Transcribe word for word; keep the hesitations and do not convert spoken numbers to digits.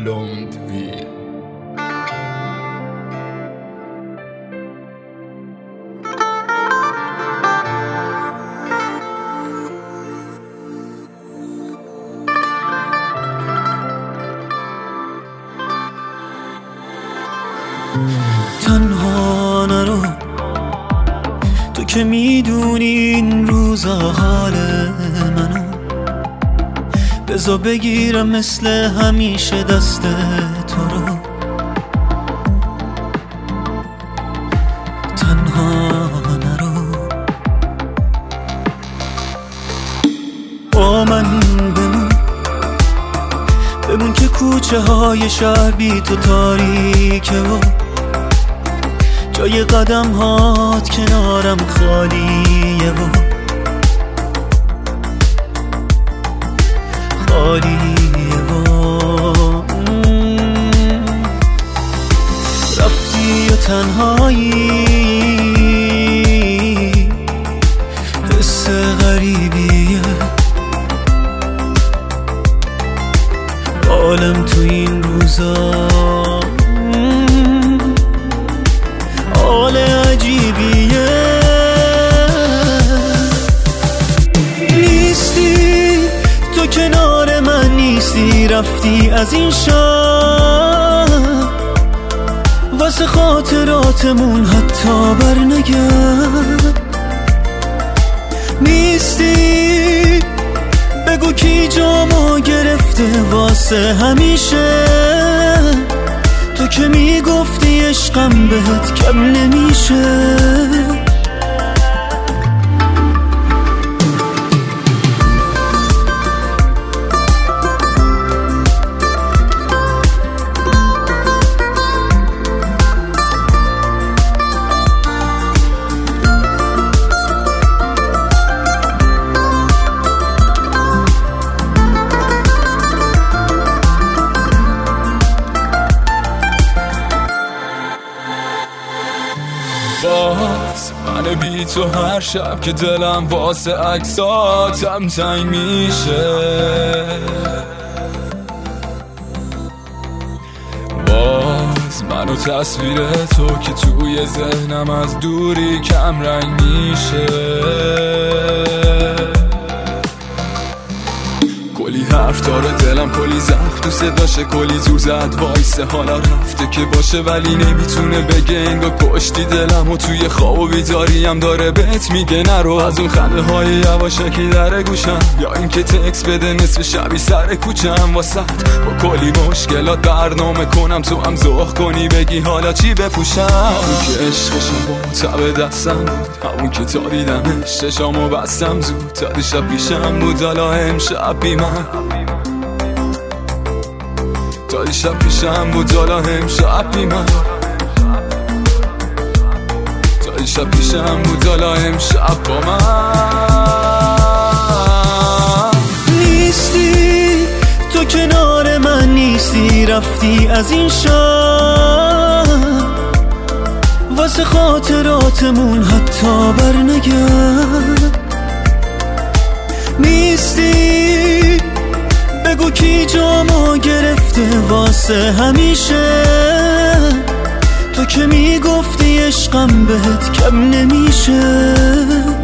لوندویل. تنها نرو، تو که میدونی این روزا حال منو، بذار بگیرم مثل همیشه دست تو رو. تنها نرو، با من بمون بمون که کوچه های شهر بی تو تاریکه و جای قدم هات کنارم خالیه و خالیه و رفتی و تنهایی حس غریبیه، عالم تو این روزا حال عجیبیه. نیستی تو کنار من، نیستی رفتی از این شهر، واسه خاطراتمون حتی برنگرد. نیستی بگو کی جامو گرفته واسه همیشه، تو که میگفتی عشقم بهت کم نمیشه. باز من بی تو هر شب که دلم واسه عکساتم تنگ میشه، باز من و تصویر تو که توی ذهنم از دوری کم رنگ میشه. کلی حرف داره دلم، کلی زخم تو صداشه، کلی زور زد وایسه حالا رفته که باشه، ولی نمیتونه بگه انگار کشتی دلم و توی خواب و بیداریم داره بهت میگه نرو. از اون خنده های یواشکی در گوشم، یا اینکه تکس بده نصف شبی سر کوچم واسط با کلی مشکلات برنامه کنم، تو هم ذوق کنی بگی حالا چی بپوشم. همون که عشقشم با تب دستم بود، همون که تا دیدمش چشامو بستم زود، تا دیشب پیشم بود حالا امشب بی من، تا دیشب پیشم بود حالا امشب بی من، تا دیشب پیشم بود حالا امشب با من. نیستی تو کنار من، نیستی رفتی از این شهر، واسه خاطراتمون حتی برنگرد. نیستی بگو کی جامو گرفته واسه همیشه، تو که میگفتی عشقم بهت کم نمیشه.